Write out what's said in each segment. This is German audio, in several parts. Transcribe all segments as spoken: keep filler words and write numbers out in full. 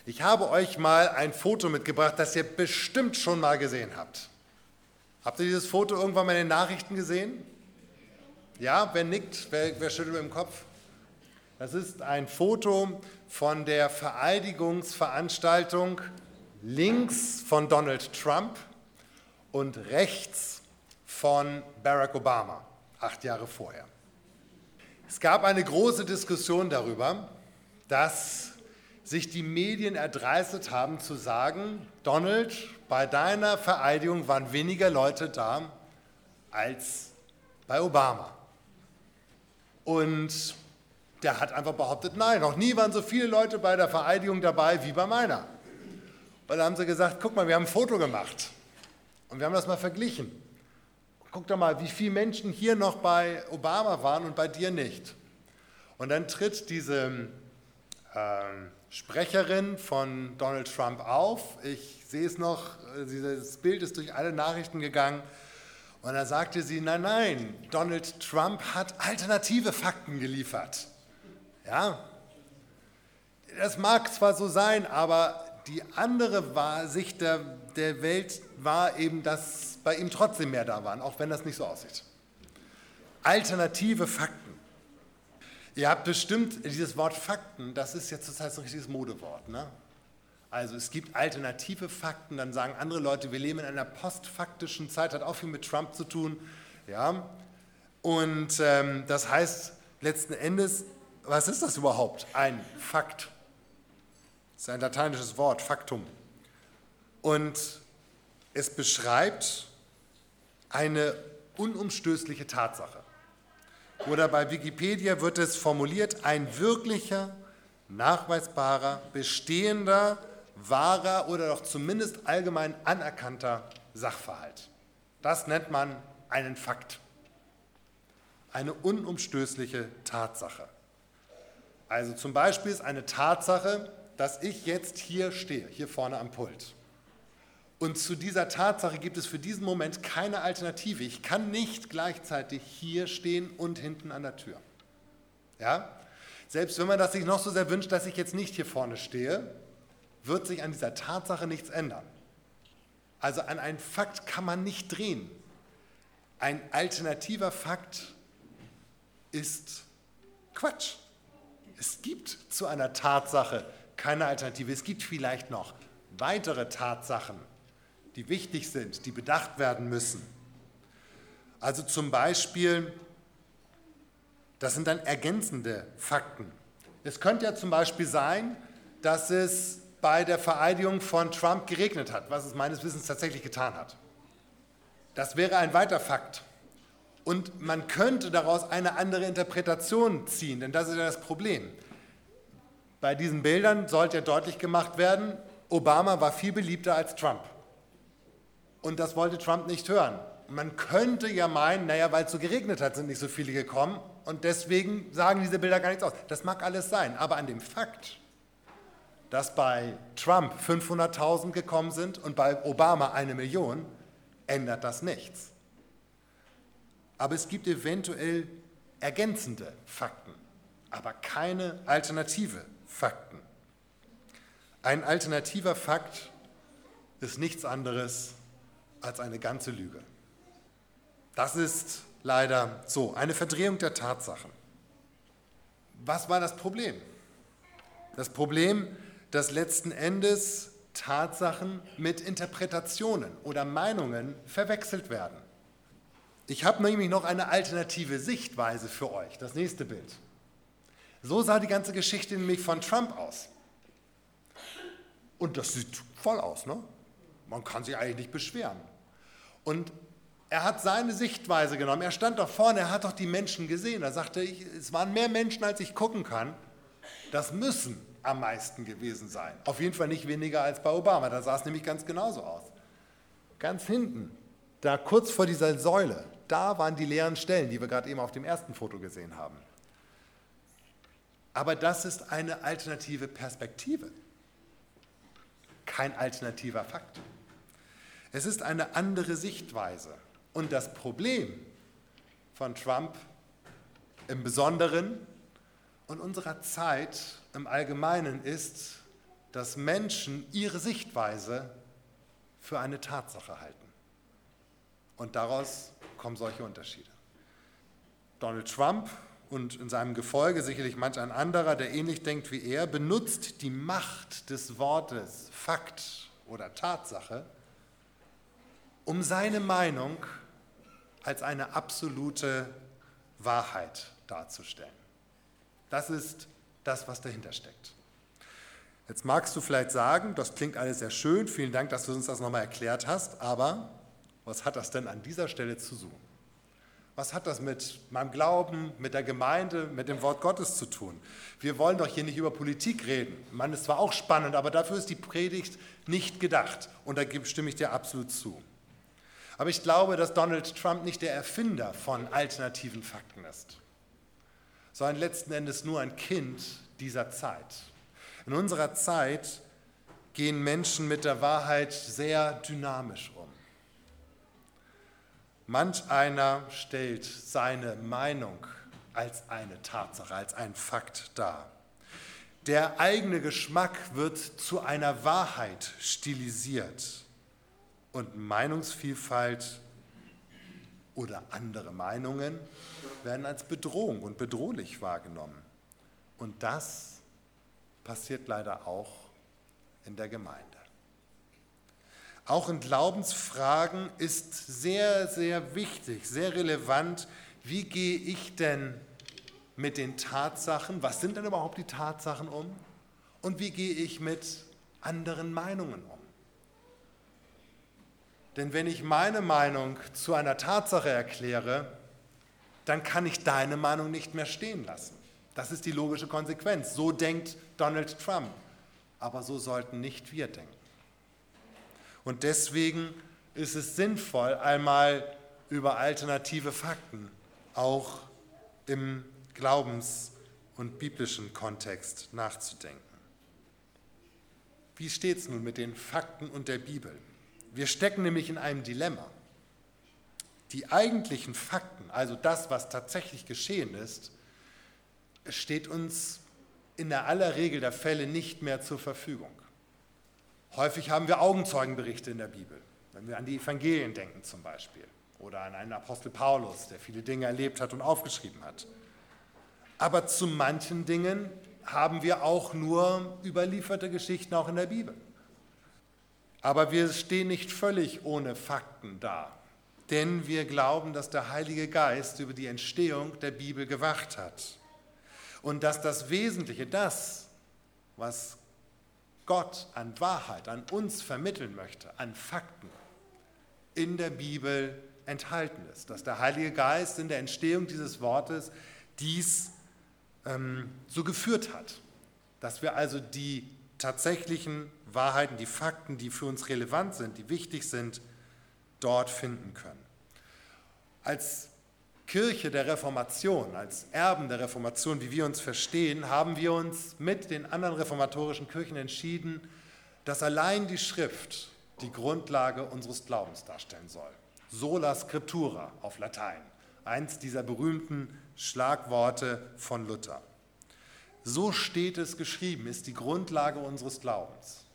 Ich habe euch mal ein Foto mitgebracht, das ihr bestimmt schon mal gesehen habt. Habt ihr dieses Foto irgendwann mal in den Nachrichten gesehen? Ja, wer nickt, wer, wer schüttelt mit dem Kopf? Das ist ein Foto von der Vereidigungsveranstaltung links von Donald Trump und rechts von Barack Obama, acht Jahre vorher. Es gab eine große Diskussion darüber, dass sich die Medien erdreistet haben zu sagen, Donald, bei deiner Vereidigung waren weniger Leute da als bei Obama. Und der hat einfach behauptet, nein, noch nie waren so viele Leute bei der Vereidigung dabei wie bei meiner. Und dann haben sie gesagt, guck mal, wir haben ein Foto gemacht und wir haben das mal verglichen. Guck doch mal, wie viele Menschen hier noch bei Obama waren und bei dir nicht. Und dann tritt diese ähm, Sprecherin von Donald Trump auf. Ich sehe es noch, dieses Bild ist durch alle Nachrichten gegangen. Und da sagte sie, nein, nein, Donald Trump hat alternative Fakten geliefert. Ja, das mag zwar so sein, aber die andere war, Sicht der, der Welt war eben, dass bei ihm trotzdem mehr da waren, auch wenn das nicht so aussieht. Alternative Fakten. Ihr habt bestimmt dieses Wort Fakten, das ist jetzt zurzeit so ein richtiges Modewort. Ne? Also es gibt alternative Fakten, dann sagen andere Leute, wir leben in einer postfaktischen Zeit, hat auch viel mit Trump zu tun. Ja? Und ähm, das heißt letzten Endes, was ist das überhaupt? Ein Fakt. Das ist ein lateinisches Wort, Faktum. Und es beschreibt eine unumstößliche Tatsache. Oder bei Wikipedia wird es formuliert, ein wirklicher, nachweisbarer, bestehender, wahrer oder doch zumindest allgemein anerkannter Sachverhalt. Das nennt man einen Fakt. Eine unumstößliche Tatsache. Also zum Beispiel ist eine Tatsache, dass ich jetzt hier stehe, hier vorne am Pult. Und zu dieser Tatsache gibt es für diesen Moment keine Alternative. Ich kann nicht gleichzeitig hier stehen und hinten an der Tür. Ja? Selbst wenn man das sich noch so sehr wünscht, dass ich jetzt nicht hier vorne stehe, wird sich an dieser Tatsache nichts ändern. Also an einen Fakt kann man nicht drehen. Ein alternativer Fakt ist Quatsch. Es gibt zu einer Tatsache keine Alternative. Es gibt vielleicht noch weitere Tatsachen, die wichtig sind, die bedacht werden müssen. Also zum Beispiel, das sind dann ergänzende Fakten. Es könnte ja zum Beispiel sein, dass es bei der Vereidigung von Trump geregnet hat, was es meines Wissens tatsächlich getan hat. Das wäre ein weiter Fakt. Und man könnte daraus eine andere Interpretation ziehen, denn das ist ja das Problem. Bei diesen Bildern sollte ja deutlich gemacht werden, Obama war viel beliebter als Trump. Und das wollte Trump nicht hören. Man könnte ja meinen, naja, weil es so geregnet hat, sind nicht so viele gekommen und deswegen sagen diese Bilder gar nichts aus. Das mag alles sein, aber an dem Fakt, dass bei Trump fünfhunderttausend gekommen sind und bei Obama eine Million, ändert das nichts. Aber es gibt eventuell ergänzende Fakten, aber keine alternative Fakten. Ein alternativer Fakt ist nichts anderes als eine ganze Lüge. Das ist leider so, eine Verdrehung der Tatsachen. Was war das Problem? Das Problem, dass letzten Endes Tatsachen mit Interpretationen oder Meinungen verwechselt werden. Ich habe nämlich noch eine alternative Sichtweise für euch, das nächste Bild. So sah die ganze Geschichte nämlich von Trump aus. Und das sieht voll aus, ne? Man kann sich eigentlich nicht beschweren. Und er hat seine Sichtweise genommen. Er stand doch vorne, er hat doch die Menschen gesehen. Er sagte, ich, es waren mehr Menschen, als ich gucken kann. Das müssen am meisten gewesen sein. Auf jeden Fall nicht weniger als bei Obama. Da sah es nämlich ganz genauso aus. Ganz hinten, da kurz vor dieser Säule, da waren die leeren Stellen, die wir gerade eben auf dem ersten Foto gesehen haben. Aber das ist eine alternative Perspektive. Kein alternativer Fakt. Es ist eine andere Sichtweise. Und das Problem von Trump im Besonderen und unserer Zeit im Allgemeinen ist, dass Menschen ihre Sichtweise für eine Tatsache halten. Und daraus kommen solche Unterschiede. Donald Trump und in seinem Gefolge sicherlich manch ein anderer, der ähnlich denkt wie er, benutzt die Macht des Wortes Fakt oder Tatsache, um seine Meinung als eine absolute Wahrheit darzustellen. Das ist das, was dahinter steckt. Jetzt magst du vielleicht sagen, das klingt alles sehr schön, vielen Dank, dass du uns das nochmal erklärt hast, aber was hat das denn an dieser Stelle zu suchen? Was hat das mit meinem Glauben, mit der Gemeinde, mit dem Wort Gottes zu tun? Wir wollen doch hier nicht über Politik reden. Man ist zwar auch spannend, aber dafür ist die Predigt nicht gedacht. Und da stimme ich dir absolut zu. Aber ich glaube, dass Donald Trump nicht der Erfinder von alternativen Fakten ist, sondern letzten Endes nur ein Kind dieser Zeit. In unserer Zeit gehen Menschen mit der Wahrheit sehr dynamisch um. Manch einer stellt seine Meinung als eine Tatsache, als einen Fakt dar. Der eigene Geschmack wird zu einer Wahrheit stilisiert und Meinungsvielfalt oder andere Meinungen werden als Bedrohung und bedrohlich wahrgenommen. Und das passiert leider auch in der Gemeinde. Auch in Glaubensfragen ist sehr, sehr wichtig, sehr relevant, wie gehe ich denn mit den Tatsachen, was sind denn überhaupt die Tatsachen um und wie gehe ich mit anderen Meinungen um? Denn wenn ich meine Meinung zu einer Tatsache erkläre, dann kann ich deine Meinung nicht mehr stehen lassen. Das ist die logische Konsequenz. So denkt Donald Trump, aber so sollten nicht wir denken. Und deswegen ist es sinnvoll, einmal über alternative Fakten auch im Glaubens- und biblischen Kontext nachzudenken. Wie steht es nun mit den Fakten und der Bibel? Wir stecken nämlich in einem Dilemma. Die eigentlichen Fakten, also das, was tatsächlich geschehen ist, steht uns in der aller Regel der Fälle nicht mehr zur Verfügung. Häufig haben wir Augenzeugenberichte in der Bibel, wenn wir an die Evangelien denken zum Beispiel oder an einen Apostel Paulus, der viele Dinge erlebt hat und aufgeschrieben hat. Aber zu manchen Dingen haben wir auch nur überlieferte Geschichten auch in der Bibel. Aber wir stehen nicht völlig ohne Fakten da, denn wir glauben, dass der Heilige Geist über die Entstehung der Bibel gewacht hat und dass das Wesentliche, das, was Gott an Wahrheit, an uns vermitteln möchte, an Fakten, in der Bibel enthalten ist. Dass der Heilige Geist in der Entstehung dieses Wortes dies ähm, so geführt hat. Dass wir also die tatsächlichen Wahrheiten, die Fakten, die für uns relevant sind, die wichtig sind, dort finden können. Als Kirche der Reformation, als Erben der Reformation, wie wir uns verstehen, haben wir uns mit den anderen reformatorischen Kirchen entschieden, dass allein die Schrift die Grundlage unseres Glaubens darstellen soll. Sola Scriptura auf Latein, eins dieser berühmten Schlagworte von Luther. So steht es geschrieben, ist die Grundlage unseres Glaubens.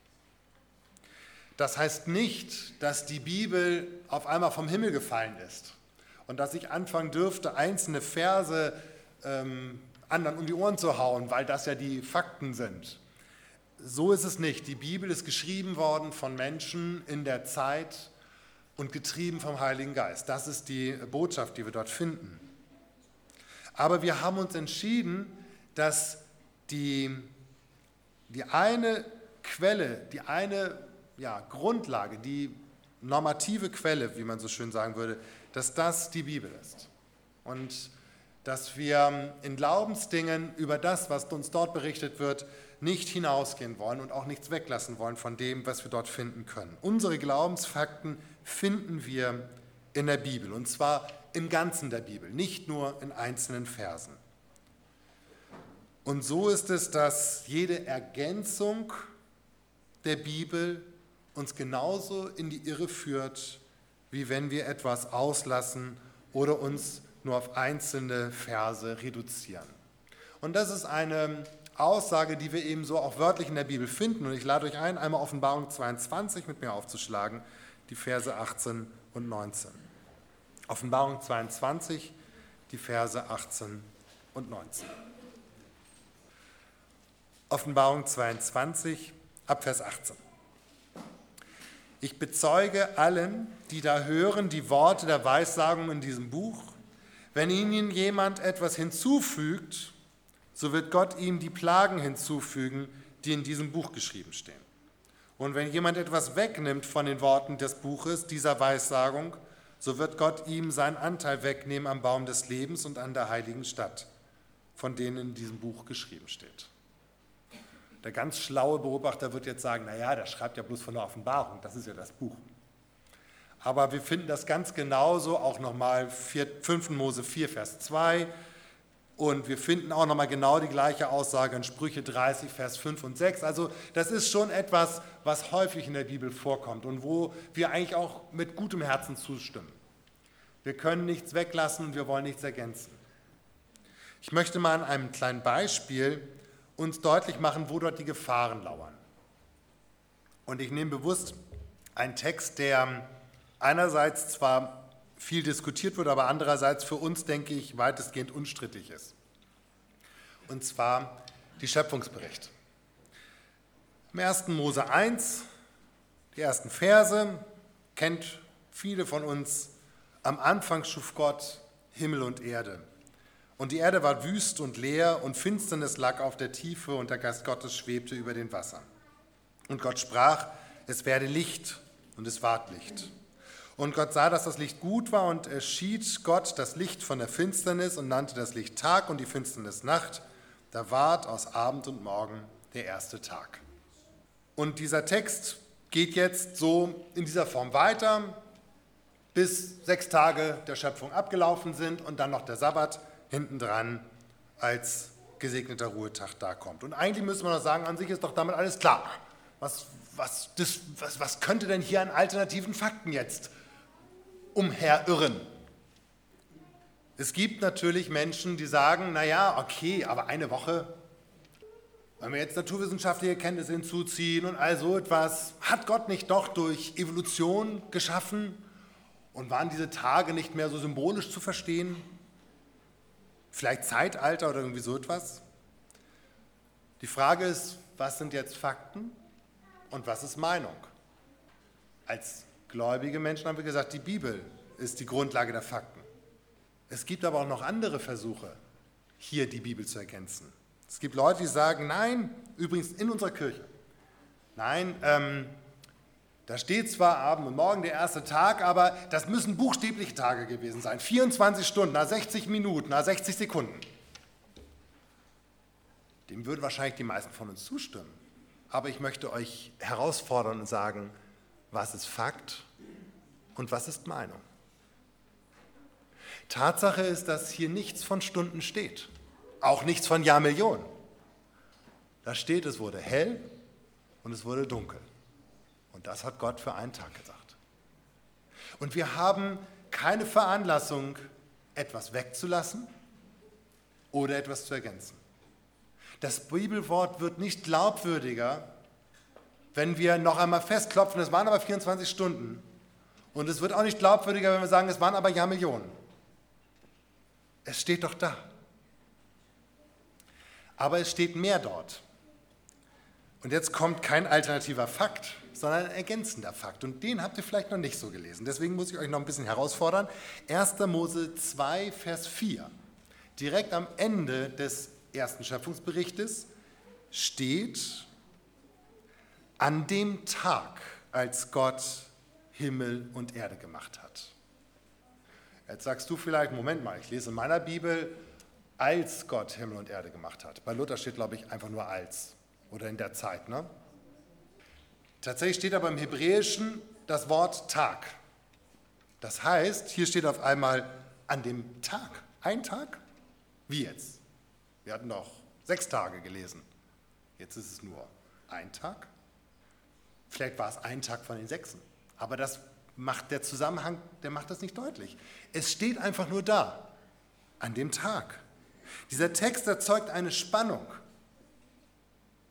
Das heißt nicht, dass die Bibel auf einmal vom Himmel gefallen ist und dass ich anfangen dürfte, einzelne Verse ähm, anderen um die Ohren zu hauen, weil das ja die Fakten sind. So ist es nicht. Die Bibel ist geschrieben worden von Menschen in der Zeit und getrieben vom Heiligen Geist. Das ist die Botschaft, die wir dort finden. Aber wir haben uns entschieden, dass die, die eine Quelle, die eine ja, Grundlage, die normative Quelle, wie man so schön sagen würde, dass das die Bibel ist. Und dass wir in Glaubensdingen über das, was uns dort berichtet wird, nicht hinausgehen wollen und auch nichts weglassen wollen von dem, was wir dort finden können. Unsere Glaubensfakten finden wir in der Bibel, und zwar im Ganzen der Bibel, nicht nur in einzelnen Versen. Und so ist es, dass jede Ergänzung der Bibel uns genauso in die Irre führt, wie wenn wir etwas auslassen oder uns nur auf einzelne Verse reduzieren. Und das ist eine Aussage, die wir eben so auch wörtlich in der Bibel finden. Und ich lade euch ein, einmal Offenbarung zweiundzwanzig mit mir aufzuschlagen, die Verse achtzehn und neunzehn. Offenbarung zweiundzwanzig, die Verse achtzehn und neunzehn. Offenbarung zweiundzwanzig, ab Vers achtzehn. Ich bezeuge allen, die da hören, die Worte der Weissagung in diesem Buch. Wenn ihnen jemand etwas hinzufügt, so wird Gott ihm die Plagen hinzufügen, die in diesem Buch geschrieben stehen. Und wenn jemand etwas wegnimmt von den Worten des Buches, dieser Weissagung, so wird Gott ihm seinen Anteil wegnehmen am Baum des Lebens und an der heiligen Stadt, von denen in diesem Buch geschrieben steht. Der ganz schlaue Beobachter wird jetzt sagen, naja, der schreibt ja bloß von der Offenbarung, das ist ja das Buch. Aber wir finden das ganz genauso auch nochmal fünf Mose vier, Vers zwei. Und wir finden auch nochmal genau die gleiche Aussage in Sprüche dreißig, Vers fünf und sechs. Also das ist schon etwas, was häufig in der Bibel vorkommt und wo wir eigentlich auch mit gutem Herzen zustimmen. Wir können nichts weglassen und wir wollen nichts ergänzen. Ich möchte mal an einem kleinen Beispiel uns deutlich machen, wo dort die Gefahren lauern. Und ich nehme bewusst einen Text, der einerseits zwar viel diskutiert wird, aber andererseits für uns, denke ich, weitestgehend unstrittig ist. Und zwar die Schöpfungsbericht. Im ersten Mose eins, die ersten Verse, kennt viele von uns. Am Anfang schuf Gott Himmel und Erde. Und die Erde war wüst und leer und Finsternis lag auf der Tiefe und der Geist Gottes schwebte über den Wassern. Und Gott sprach, es werde Licht, und es ward Licht. Und Gott sah, dass das Licht gut war, und es schied Gott das Licht von der Finsternis und nannte das Licht Tag und die Finsternis Nacht. Da ward aus Abend und Morgen der erste Tag. Und dieser Text geht jetzt so in dieser Form weiter, bis sechs Tage der Schöpfung abgelaufen sind und dann noch der Sabbat hintendran als gesegneter Ruhetag da kommt. Und eigentlich müsste man doch sagen, an sich ist doch damit alles klar. Was, was, das, was, was könnte denn hier an alternativen Fakten jetzt umherirren? Es gibt natürlich Menschen, die sagen, naja, okay, aber eine Woche, wenn wir jetzt naturwissenschaftliche Kenntnisse hinzuziehen und all so etwas, hat Gott nicht doch durch Evolution geschaffen und waren diese Tage nicht mehr so symbolisch zu verstehen? Vielleicht Zeitalter oder irgendwie so etwas? Die Frage ist, was sind jetzt Fakten und was ist Meinung? Als gläubige Menschen haben wir gesagt, die Bibel ist die Grundlage der Fakten. Es gibt aber auch noch andere Versuche, hier die Bibel zu ergänzen. Es gibt Leute, die sagen, nein, übrigens in unserer Kirche, nein, ähm, da steht zwar Abend und Morgen der erste Tag, aber das müssen buchstäbliche Tage gewesen sein. vierundzwanzig Stunden, nach sechzig Minuten, nach sechzig Sekunden. Dem würden wahrscheinlich die meisten von uns zustimmen. Aber ich möchte euch herausfordern und sagen, was ist Fakt und was ist Meinung? Tatsache ist, dass hier nichts von Stunden steht, auch nichts von Jahrmillionen. Da steht, es wurde hell und es wurde dunkel. Und das hat Gott für einen Tag gesagt. Und wir haben keine Veranlassung, etwas wegzulassen oder etwas zu ergänzen. Das Bibelwort wird nicht glaubwürdiger, wenn wir noch einmal festklopfen, es waren aber vierundzwanzig Stunden. Und es wird auch nicht glaubwürdiger, wenn wir sagen, es waren aber Jahrmillionen. Es steht doch da. Aber es steht mehr dort. Und jetzt kommt kein alternativer Fakt, sondern ein ergänzender Fakt. Und den habt ihr vielleicht noch nicht so gelesen. Deswegen muss ich euch noch ein bisschen herausfordern. erster Mose zwei, Vers vier. Direkt am Ende des ersten Schöpfungsberichtes steht, an dem Tag, als Gott Himmel und Erde gemacht hat. Jetzt sagst du vielleicht, Moment mal, ich lese in meiner Bibel, als Gott Himmel und Erde gemacht hat. Bei Luther steht, glaube ich, einfach nur als oder in der Zeit. Ne? Tatsächlich steht aber im Hebräischen das Wort Tag. Das heißt, hier steht auf einmal an dem Tag. Ein Tag? Wie jetzt? Wir hatten doch sechs Tage gelesen. Jetzt ist es nur ein Tag. Vielleicht war es ein Tag von den sechsen. Aber das macht der Zusammenhang, der macht das nicht deutlich. Es steht einfach nur da, an dem Tag. Dieser Text erzeugt eine Spannung.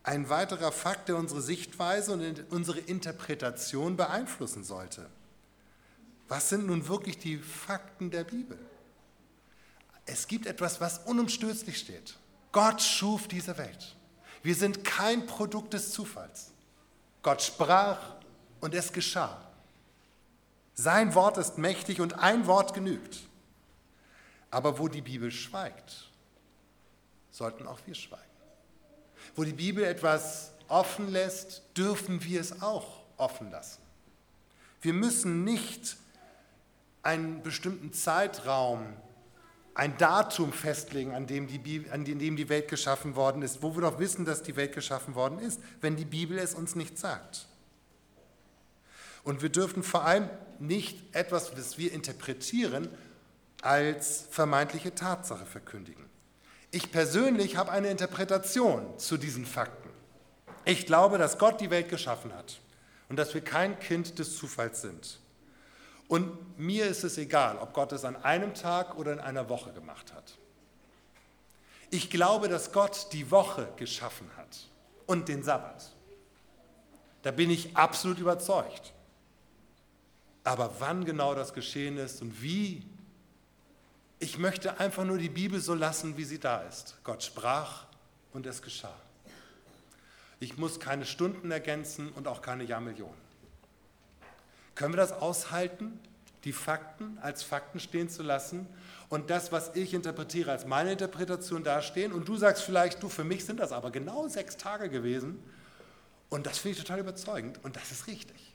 ein weiterer Fakt, der unsere Sichtweise und unsere Interpretation beeinflussen sollte. Was sind nun wirklich die Fakten der Bibel? Es gibt etwas, was unumstößlich steht. Gott schuf diese Welt. Wir sind kein Produkt des Zufalls. Gott sprach und es geschah. Sein Wort ist mächtig und ein Wort genügt. Aber wo die Bibel schweigt, sollten auch wir schweigen. Wo die Bibel etwas offen lässt, dürfen wir es auch offen lassen. Wir müssen nicht einen bestimmten Zeitraum, ein Datum festlegen, an dem, die Bibel, an dem die Welt geschaffen worden ist, wo wir doch wissen, dass die Welt geschaffen worden ist, wenn die Bibel es uns nicht sagt. Und wir dürfen vor allem nicht etwas, was wir interpretieren, als vermeintliche Tatsache verkündigen. Ich persönlich habe eine Interpretation zu diesen Fakten. Ich glaube, dass Gott die Welt geschaffen hat und dass wir kein Kind des Zufalls sind. Und mir ist es egal, ob Gott es an einem Tag oder in einer Woche gemacht hat. Ich glaube, dass Gott die Woche geschaffen hat und den Sabbat. Da bin ich absolut überzeugt. Aber wann genau das geschehen ist und wie, ich möchte einfach nur die Bibel so lassen, wie sie da ist. Gott sprach und es geschah. Ich muss keine Stunden ergänzen und auch keine Jahrmillionen. Können wir das aushalten, die Fakten als Fakten stehen zu lassen und das, was ich interpretiere, als meine Interpretation dastehen? Und du sagst vielleicht, du, für mich sind das aber genau sechs Tage gewesen und das finde ich total überzeugend und das ist richtig.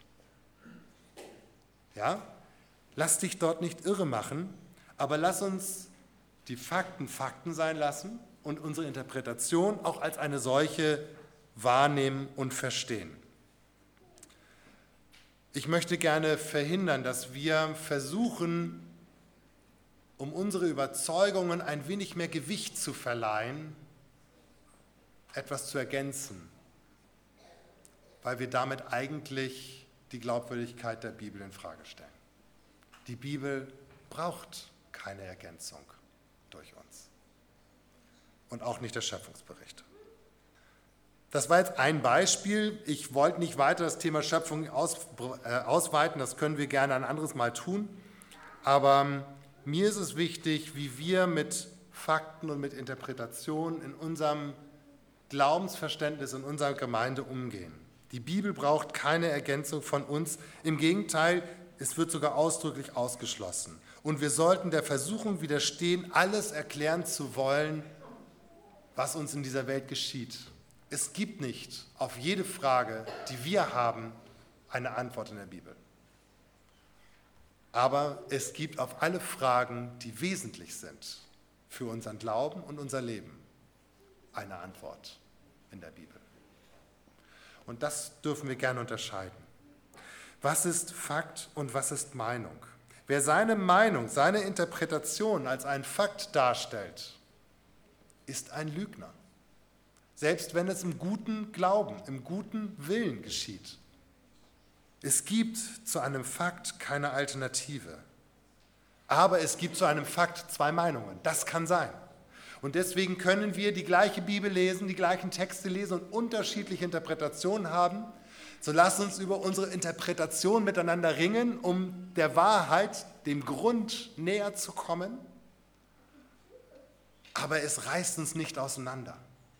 Ja? Lass dich dort nicht irre machen, aber lass uns die Fakten Fakten sein lassen und unsere Interpretation auch als eine solche wahrnehmen und verstehen. Ich möchte gerne verhindern, dass wir versuchen, um unsere Überzeugungen ein wenig mehr Gewicht zu verleihen, etwas zu ergänzen, weil wir damit eigentlich die Glaubwürdigkeit der Bibel in Frage stellen. Die Bibel braucht keine Ergänzung durch uns und auch nicht der Schöpfungsbericht. Das war jetzt ein Beispiel. Ich wollte nicht weiter das Thema Schöpfung aus, äh, ausweiten, das können wir gerne ein anderes Mal tun. Aber ähm, mir ist es wichtig, wie wir mit Fakten und mit Interpretationen in unserem Glaubensverständnis, in unserer Gemeinde umgehen. Die Bibel braucht keine Ergänzung von uns. Im Gegenteil, es wird sogar ausdrücklich ausgeschlossen. Und wir sollten der Versuchung widerstehen, alles erklären zu wollen, was uns in dieser Welt geschieht. Es gibt nicht auf jede Frage, die wir haben, eine Antwort in der Bibel. Aber es gibt auf alle Fragen, die wesentlich sind für unseren Glauben und unser Leben, eine Antwort in der Bibel. Und das dürfen wir gerne unterscheiden. Was ist Fakt und was ist Meinung? Wer seine Meinung, seine Interpretation als einen Fakt darstellt, ist ein Lügner. Selbst wenn es im guten Glauben, im guten Willen geschieht. Es gibt zu einem Fakt keine Alternative. Aber es gibt zu einem Fakt zwei Meinungen. Das kann sein. Und deswegen können wir die gleiche Bibel lesen, die gleichen Texte lesen und unterschiedliche Interpretationen haben. So lasst uns über unsere Interpretation miteinander ringen, um der Wahrheit, dem Grund näher zu kommen. Aber es reißt uns nicht auseinander.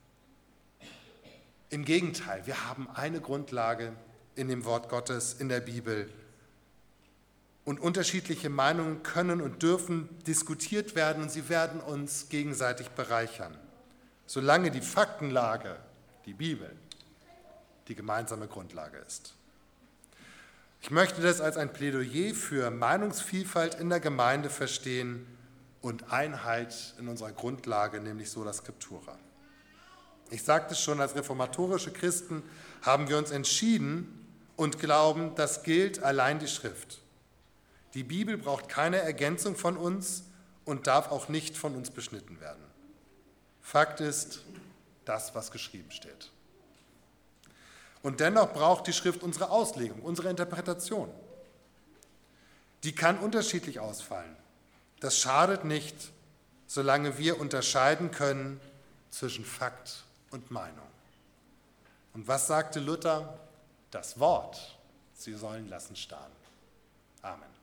Im Gegenteil, wir haben eine Grundlage in dem Wort Gottes, in der Bibel. Und unterschiedliche Meinungen können und dürfen diskutiert werden und sie werden uns gegenseitig bereichern, solange die Faktenlage, die Bibel, die gemeinsame Grundlage ist. Ich möchte das als ein Plädoyer für Meinungsvielfalt in der Gemeinde verstehen und Einheit in unserer Grundlage, nämlich sola scriptura. Ich sagte es schon, als reformatorische Christen haben wir uns entschieden und glauben, das gilt allein die Schrift. Die Bibel braucht keine Ergänzung von uns und darf auch nicht von uns beschnitten werden. Fakt ist das, was geschrieben steht. Und dennoch braucht die Schrift unsere Auslegung, unsere Interpretation. Die kann unterschiedlich ausfallen. Das schadet nicht, solange wir unterscheiden können zwischen Fakt und Meinung. Und was sagte Luther? Das Wort, sie sollen lassen starren. Amen.